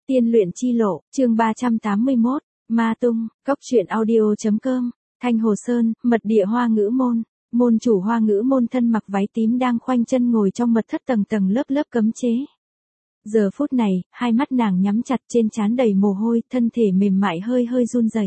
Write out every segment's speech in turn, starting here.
Tiên luyện chi lộ, chương 381, Ma tung, cốc truyện audio.com, Thanh Hồ Sơn, mật địa Hoa Ngữ môn. Môn chủ Hoa Ngữ môn thân mặc váy tím đang khoanh chân ngồi trong mật thất tầng tầng lớp lớp cấm chế. Giờ phút này, hai mắt nàng nhắm chặt, trên trán đầy mồ hôi, thân thể mềm mại hơi hơi run rẩy.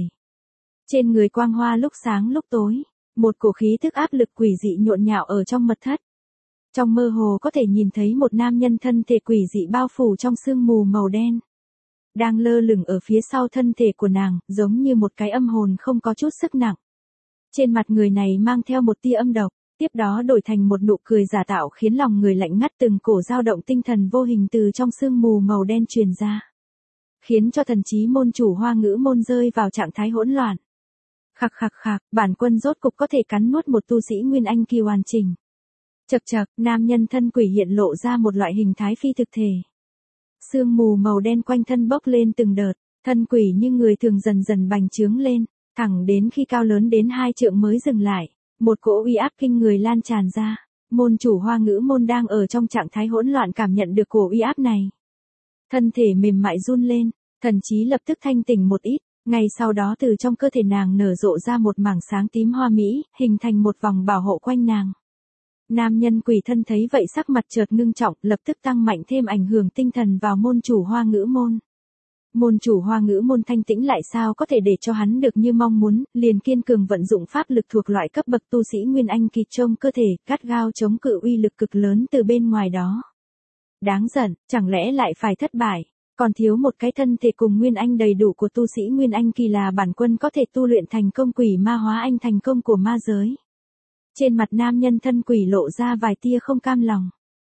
Trên người quang hoa lúc sáng lúc tối, một cổ khí tức áp lực quỷ dị nhộn nhạo ở trong mật thất. Trong mơ hồ có thể nhìn thấy một nam nhân thân thể quỷ dị bao phủ trong sương mù màu đen, đang lơ lửng ở phía sau thân thể của nàng, giống như một cái âm hồn không có chút sức nặng. Trên mặt người này mang theo một tia âm độc, tiếp đó đổi thành một nụ cười giả tạo khiến lòng người lạnh ngắt, từng cổ dao động tinh thần vô hình từ trong sương mù màu đen truyền ra, khiến cho thần trí môn chủ Hoa Ngữ môn rơi vào trạng thái hỗn loạn. Khạc khạc khạc, bản quân rốt cục có thể cắn nuốt một tu sĩ Nguyên Anh kỳ hoàn chỉnh. Chậc chậc, nam nhân thân quỷ hiện lộ ra một loại hình thái phi thực thể. Sương mù màu đen quanh thân bốc lên từng đợt, thân quỷ như người thường dần dần bành trướng lên, thẳng đến khi cao lớn đến 2 trượng mới dừng lại, một cỗ uy áp kinh người lan tràn ra. Môn chủ Hoa Ngữ môn đang ở trong trạng thái hỗn loạn cảm nhận được cổ uy áp này. Thân thể mềm mại run lên, thần trí lập tức thanh tỉnh một ít, ngay sau đó từ trong cơ thể nàng nở rộ ra một mảng sáng tím hoa mỹ, hình thành một vòng bảo hộ quanh nàng. Nam nhân quỷ thân thấy vậy sắc mặt chợt ngưng trọng, lập tức tăng mạnh thêm ảnh hưởng tinh thần vào môn chủ Hoa Ngữ môn. Môn chủ Hoa Ngữ môn thanh tĩnh lại sao có thể để cho hắn được như mong muốn, liền kiên cường vận dụng pháp lực thuộc loại cấp bậc tu sĩ Nguyên Anh kỳ trong cơ thể, gắt gao chống cự uy lực cực lớn từ bên ngoài đó. Đáng giận, chẳng lẽ lại phải thất bại, còn thiếu một cái thân thể cùng Nguyên Anh đầy đủ của tu sĩ Nguyên Anh kỳ là bản quân có thể tu luyện thành công quỷ ma hóa anh thành công của ma giới. Trên mặt nam nhân thân quỷ lộ ra vài tia không cam lòng.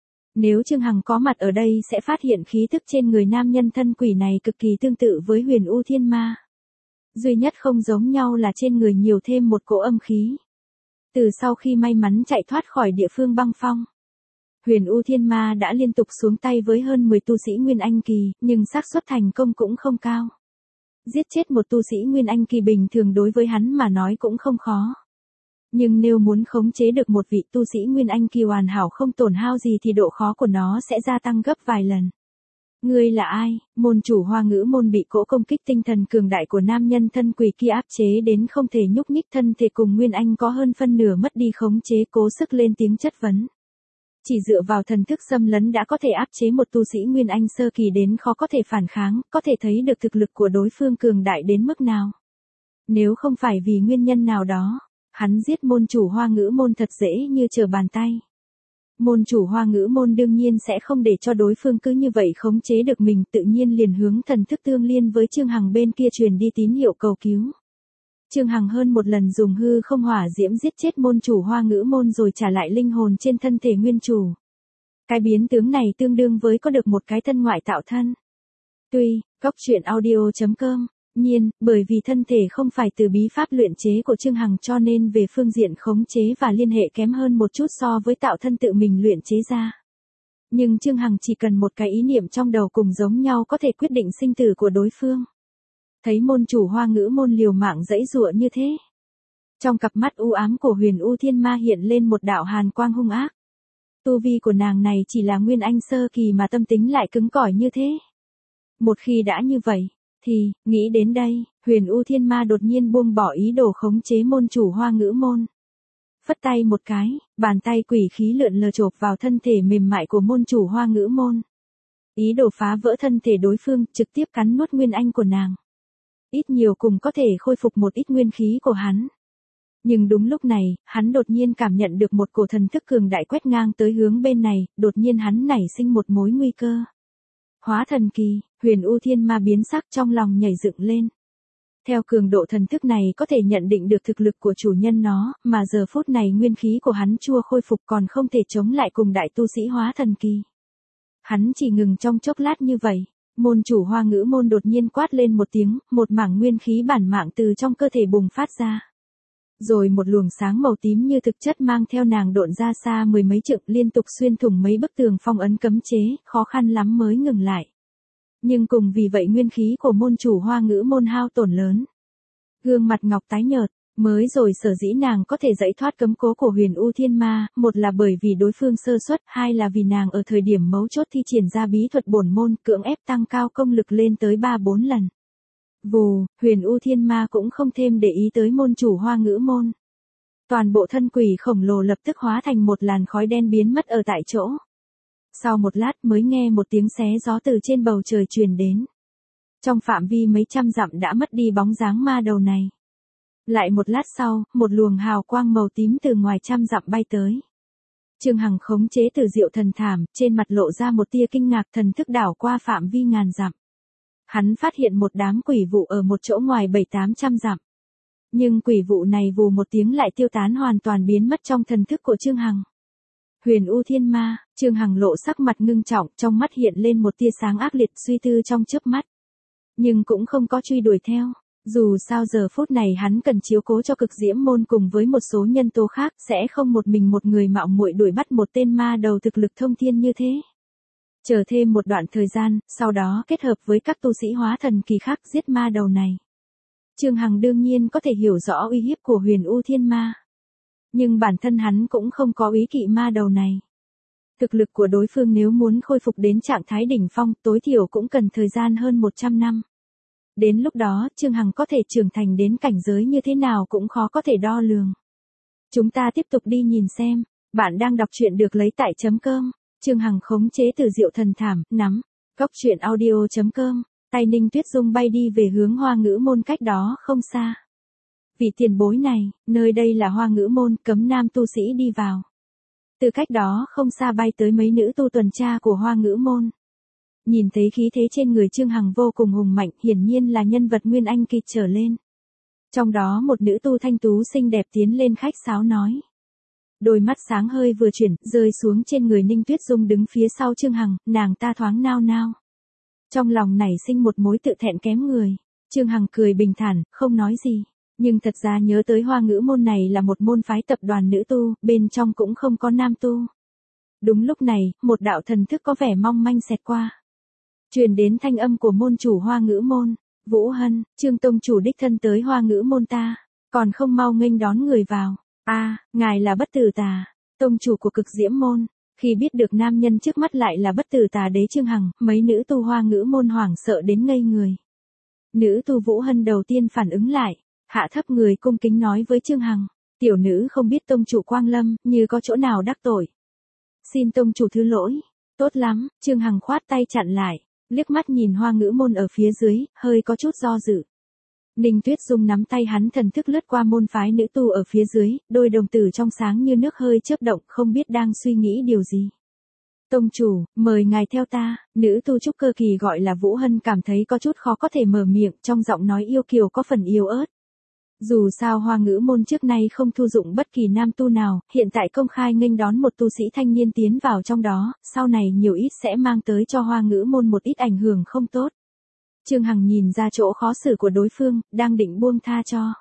Nếu Trương Hằng có mặt ở đây sẽ phát hiện khí tức trên người nam nhân thân quỷ này cực kỳ tương tự với Huyền U Thiên Ma. Duy nhất không giống nhau là trên người nhiều thêm một cỗ âm khí. Từ sau khi may mắn chạy thoát khỏi địa phương băng phong, Huyền U Thiên Ma đã liên tục xuống tay với hơn 10 tu sĩ Nguyên Anh kỳ, nhưng xác suất thành công cũng không cao. Giết chết một tu sĩ Nguyên Anh kỳ bình thường đối với hắn mà nói cũng không khó. Nhưng nếu muốn khống chế được một vị tu sĩ Nguyên Anh kỳ hoàn hảo không tổn hao gì thì độ khó của nó sẽ gia tăng gấp vài lần. Ngươi là ai? Môn chủ Hoa Ngữ môn bị cỗ công kích tinh thần cường đại của nam nhân thân quỷ kia áp chế đến không thể nhúc nhích, thân thể cùng Nguyên Anh có hơn phân nửa mất đi khống chế, cố sức lên tiếng chất vấn. Chỉ dựa vào thần thức xâm lấn đã có thể áp chế một tu sĩ Nguyên Anh sơ kỳ đến khó có thể phản kháng, có thể thấy được thực lực của đối phương cường đại đến mức nào. Nếu không phải vì nguyên nhân nào đó, hắn giết môn chủ Hoa Ngữ môn thật dễ như trở bàn tay. Môn chủ Hoa Ngữ môn đương nhiên sẽ không để cho đối phương cứ như vậy khống chế được mình, tự nhiên liền hướng thần thức tương liên với Trương Hằng bên kia truyền đi tín hiệu cầu cứu. Trương Hằng hơn một lần dùng hư không hỏa diễm giết chết môn chủ Hoa Ngữ môn rồi trả lại linh hồn trên thân thể nguyên chủ. Cái biến tướng này tương đương với có được một cái thân ngoại tạo thân. Tuy, cốc truyện audio.com, nhiên, bởi vì thân thể không phải từ bí pháp luyện chế của Trương Hằng cho nên về phương diện khống chế và liên hệ kém hơn một chút so với tạo thân tự mình luyện chế ra. Nhưng Trương Hằng chỉ cần một cái ý niệm trong đầu cùng giống nhau có thể quyết định sinh tử của đối phương. Thấy môn chủ Hoa Ngữ môn liều mạng giãy giụa như thế, trong cặp mắt u ám của Huyền U Thiên Ma hiện lên một đạo hàn quang hung ác. Tu vi của nàng này chỉ là Nguyên Anh sơ kỳ mà tâm tính lại cứng cỏi như thế. Một khi đã như vậy, thì, nghĩ đến đây, Huyền U Thiên Ma đột nhiên buông bỏ ý đồ khống chế môn chủ Hoa Ngữ môn. Phất tay một cái, bàn tay quỷ khí lượn lờ chộp vào thân thể mềm mại của môn chủ Hoa Ngữ môn. Ý đồ phá vỡ thân thể đối phương, trực tiếp cắn nuốt Nguyên Anh của nàng. Ít nhiều cùng có thể khôi phục một ít nguyên khí của hắn. Nhưng đúng lúc này, hắn đột nhiên cảm nhận được một cổ thần thức cường đại quét ngang tới hướng bên này, đột nhiên hắn nảy sinh một mối nguy cơ. Hóa thần kỳ, Huyền U Thiên Ma biến sắc trong lòng nhảy dựng lên. Theo cường độ thần thức này có thể nhận định được thực lực của chủ nhân nó, mà giờ phút này nguyên khí của hắn chưa khôi phục còn không thể chống lại cùng đại tu sĩ hóa thần kỳ. Hắn chỉ ngừng trong chốc lát như vậy, môn chủ Hoa Ngữ môn đột nhiên quát lên một tiếng, một mảng nguyên khí bản mạng từ trong cơ thể bùng phát ra. Rồi một luồng sáng màu tím như thực chất mang theo nàng độn ra xa mười mấy trượng, liên tục xuyên thủng mấy bức tường phong ấn cấm chế, khó khăn lắm mới ngừng lại. Nhưng cùng vì vậy nguyên khí của môn chủ Hoa Ngữ môn hao tổn lớn. Gương mặt ngọc tái nhợt, Mới rồi sở dĩ nàng có thể giải thoát cấm cố của Huyền U Thiên Ma, một là bởi vì đối phương sơ suất, hai là vì nàng ở thời điểm mấu chốt thi triển ra bí thuật bổn môn, cưỡng ép tăng cao công lực lên tới 3-4 lần. Vù, Huyền U Thiên Ma cũng không thêm để ý tới môn chủ Hoa Ngữ môn. Toàn bộ thân quỷ khổng lồ lập tức hóa thành một làn khói đen biến mất ở tại chỗ. Sau một lát mới nghe một tiếng xé gió từ trên bầu trời truyền đến. Trong phạm vi mấy trăm dặm đã mất đi bóng dáng ma đầu này. Lại một lát sau, một luồng hào quang màu tím từ ngoài trăm dặm bay tới. Trương Hằng khống chế Tử Diệu thần thảm, trên mặt lộ ra một tia kinh ngạc, thần thức đảo qua phạm vi ngàn dặm. Hắn phát hiện một đám quỷ vụ ở một chỗ ngoài 700-800 dặm. Nhưng quỷ vụ này vù một tiếng lại tiêu tán hoàn toàn biến mất trong thần thức của Trương Hằng. Huyền U Thiên Ma, Trương Hằng lộ sắc mặt ngưng trọng, trong mắt hiện lên một tia sáng ác liệt, suy tư trong chớp mắt. Nhưng cũng không có truy đuổi theo. Dù sao giờ phút này hắn cần chiếu cố cho Cực Diễm môn cùng với một số nhân tố khác, sẽ không một mình một người mạo muội đuổi bắt một tên ma đầu thực lực thông thiên như thế. Chờ thêm một đoạn thời gian, sau đó kết hợp với các tu sĩ hóa thần kỳ khác giết ma đầu này. Trương Hằng đương nhiên có thể hiểu rõ uy hiếp của Huyền U Thiên Ma. Nhưng bản thân hắn cũng không có ý kỵ ma đầu này. Thực lực của đối phương nếu muốn khôi phục đến trạng thái đỉnh phong, tối thiểu cũng cần thời gian hơn 100 năm. Đến lúc đó, Trương Hằng có thể trưởng thành đến cảnh giới như thế nào cũng khó có thể đo lường. Chúng ta tiếp tục đi nhìn xem. Bạn đang đọc truyện được lấy tại .com. Trương Hằng khống chế Tử Diệu thần thảm, nắm. Goctruyện.audio.com. Tay Ninh Tuyết Dung bay đi về hướng Hoa Ngữ môn cách đó không xa. Vị tiền bối này, nơi đây là Hoa Ngữ môn, cấm nam tu sĩ đi vào. Từ cách đó không xa bay tới mấy nữ tu tuần tra của Hoa Ngữ môn. Nhìn thấy khí thế trên người Trương Hằng vô cùng hùng mạnh, hiển nhiên là nhân vật nguyên anh kỳ trở lên. Trong đó một nữ tu thanh tú xinh đẹp tiến lên khách sáo nói. Đôi mắt sáng hơi vừa chuyển, rơi xuống trên người Ninh Tuyết Dung đứng phía sau Trương Hằng, nàng ta thoáng nao nao. Trong lòng nảy sinh một mối tự thẹn kém người. Trương Hằng cười bình thản, không nói gì. Nhưng thật ra nhớ tới Hoa Ngữ môn này là một môn phái tập đoàn nữ tu, bên trong cũng không có nam tu. Đúng lúc này, một đạo thần thức có vẻ mong manh xẹt qua. Truyền đến thanh âm của môn chủ Hoa Ngữ môn. Vũ Hân, Trương tông chủ đích thân tới Hoa Ngữ môn ta. Còn không mau nghênh đón người vào. Ngài là Bất Tử Tà, tông chủ của Cực Diễm môn. Khi biết được nam nhân trước mắt lại là Bất Tử Tà đế Trương Hằng, mấy nữ tu Hoa Ngữ môn hoảng sợ đến ngây người. Nữ tu Vũ Hân đầu tiên phản ứng lại, hạ thấp người cung kính nói với Trương Hằng. Tiểu nữ không biết tông chủ quang lâm, như có chỗ nào đắc tội. Xin tông chủ thứ lỗi. Tốt lắm, Trương Hằng khoát tay chặn lại, liếc mắt nhìn Hoa Ngữ môn ở phía dưới, hơi có chút do dự. Ninh Tuyết Dung nắm tay hắn, thần thức lướt qua môn phái nữ tu ở phía dưới, đôi đồng tử trong sáng như nước hơi chớp động, không biết đang suy nghĩ điều gì. Tông chủ, mời ngài theo ta. Nữ tu trúc cơ kỳ gọi là Vũ Hân cảm thấy có chút khó có thể mở miệng, trong giọng nói yêu kiều có phần yếu ớt. Dù sao Hoa Ngữ môn trước nay không thu dụng bất kỳ nam tu nào, hiện tại công khai nghênh đón một tu sĩ thanh niên tiến vào trong đó, sau này nhiều ít sẽ mang tới cho Hoa Ngữ môn một ít ảnh hưởng không tốt. Trương Hằng nhìn ra chỗ khó xử của đối phương, đang định buông tha cho.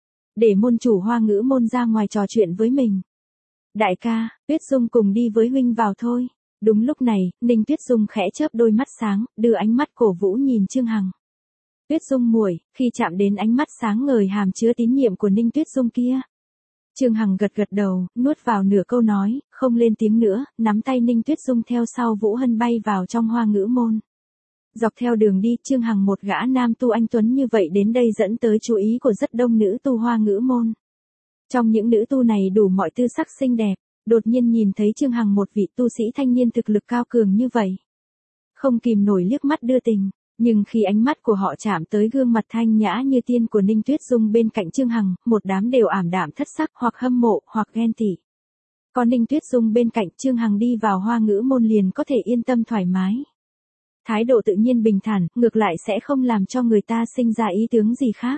Để môn chủ Hoa Ngữ môn ra ngoài trò chuyện với mình. Đại ca, Tuyết Dung cùng đi với huynh vào thôi. Đúng lúc này, Ninh Tuyết Dung khẽ chớp đôi mắt sáng, đưa ánh mắt cổ vũ nhìn Trương Hằng. Tuyết Dung muội, khi chạm đến ánh mắt sáng ngời hàm chứa tín nhiệm của Ninh Tuyết Dung kia. Trương Hằng gật gật đầu, nuốt vào nửa câu nói, không lên tiếng nữa, nắm tay Ninh Tuyết Dung theo sau Vũ Hân bay vào trong Hoa Ngữ môn. Dọc theo đường đi, Trương Hằng một gã nam tu anh tuấn như vậy đến đây dẫn tới chú ý của rất đông nữ tu Hoa Ngữ môn. Trong những nữ tu này đủ mọi tư sắc xinh đẹp, đột nhiên nhìn thấy Trương Hằng một vị tu sĩ thanh niên thực lực cao cường như vậy. Không kìm nổi liếc mắt đưa tình, nhưng khi ánh mắt của họ chạm tới gương mặt thanh nhã như tiên của Ninh Tuyết Dung bên cạnh Trương Hằng, một đám đều ảm đạm thất sắc hoặc hâm mộ hoặc ghen tị. Còn Ninh Tuyết Dung bên cạnh Trương Hằng đi vào Hoa Ngữ môn liền có thể yên tâm thoải mái. Thái độ tự nhiên bình thản, ngược lại sẽ không làm cho người ta sinh ra ý tướng gì khác.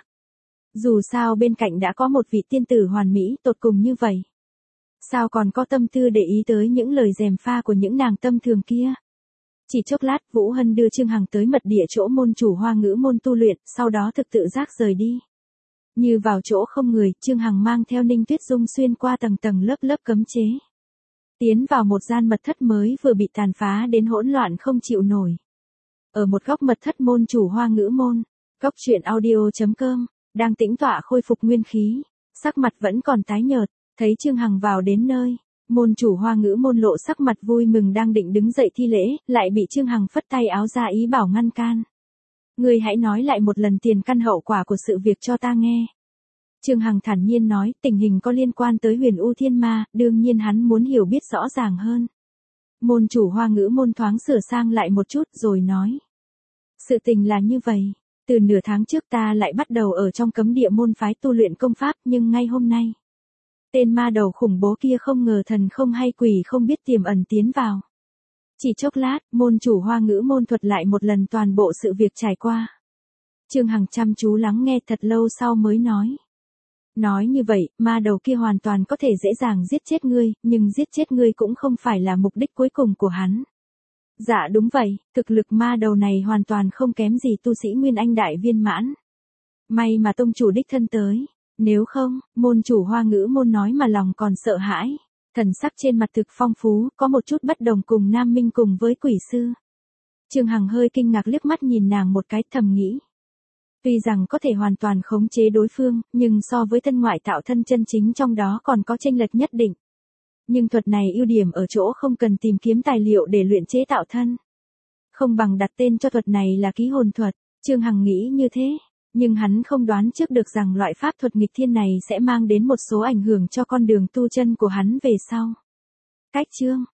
Dù sao bên cạnh đã có một vị tiên tử hoàn mỹ tột cùng như vậy. Sao còn có tâm tư để ý tới những lời gièm pha của những nàng tâm thường kia. Chỉ chốc lát Vũ Hân đưa Trương Hằng tới mật địa chỗ môn chủ Hoa Ngữ môn tu luyện, sau đó thực tự giác rời đi. Như vào chỗ không người, Trương Hằng mang theo Ninh Tuyết Dung xuyên qua tầng tầng lớp lớp cấm chế. Tiến vào một gian mật thất mới vừa bị tàn phá đến hỗn loạn không chịu nổi. Ở một góc mật thất môn chủ Hoa Ngữ môn, Goctruyện.audio.com, đang tĩnh tọa khôi phục nguyên khí. Sắc mặt vẫn còn tái nhợt, thấy Trương Hằng vào đến nơi. Môn chủ Hoa Ngữ môn lộ sắc mặt vui mừng đang định đứng dậy thi lễ, lại bị Trương Hằng phất tay áo ra ý bảo ngăn can. Ngươi hãy nói lại một lần tiền căn hậu quả của sự việc cho ta nghe. Trương Hằng thản nhiên nói, tình hình có liên quan tới Huyền U Thiên Ma, đương nhiên hắn muốn hiểu biết rõ ràng hơn. Môn chủ Hoa Ngữ môn thoáng sửa sang lại một chút rồi nói. Sự tình là như vậy, từ nửa tháng trước ta lại bắt đầu ở trong cấm địa môn phái tu luyện công pháp, nhưng ngay hôm nay, tên ma đầu khủng bố kia không ngờ thần không hay quỷ không biết tiềm ẩn tiến vào. Chỉ chốc lát, môn chủ Hoa Ngữ môn thuật lại một lần toàn bộ sự việc trải qua. Trương Hằng chăm chú lắng nghe thật lâu sau mới nói. Nói như vậy, ma đầu kia hoàn toàn có thể dễ dàng giết chết ngươi, nhưng giết chết ngươi cũng không phải là mục đích cuối cùng của hắn. Dạ đúng vậy, thực lực ma đầu này hoàn toàn không kém gì tu sĩ Nguyên Anh đại viên mãn. May mà tông chủ đích thân tới. Nếu không, môn chủ Hoa Ngữ môn nói mà lòng còn sợ hãi. Thần sắc trên mặt thực phong phú, có một chút bất đồng cùng Nam Minh cùng với quỷ sư. Trương Hằng hơi kinh ngạc liếc mắt nhìn nàng một cái, thầm nghĩ. Tuy rằng có thể hoàn toàn khống chế đối phương, nhưng so với thân ngoại tạo thân chân chính trong đó còn có chênh lệch nhất định. Nhưng thuật này ưu điểm ở chỗ không cần tìm kiếm tài liệu để luyện chế tạo thân. Không bằng đặt tên cho thuật này là ký hồn thuật, Trương Hằng nghĩ như thế. Nhưng hắn không đoán trước được rằng loại pháp thuật nghịch thiên này sẽ mang đến một số ảnh hưởng cho con đường tu chân của hắn về sau. Cách chương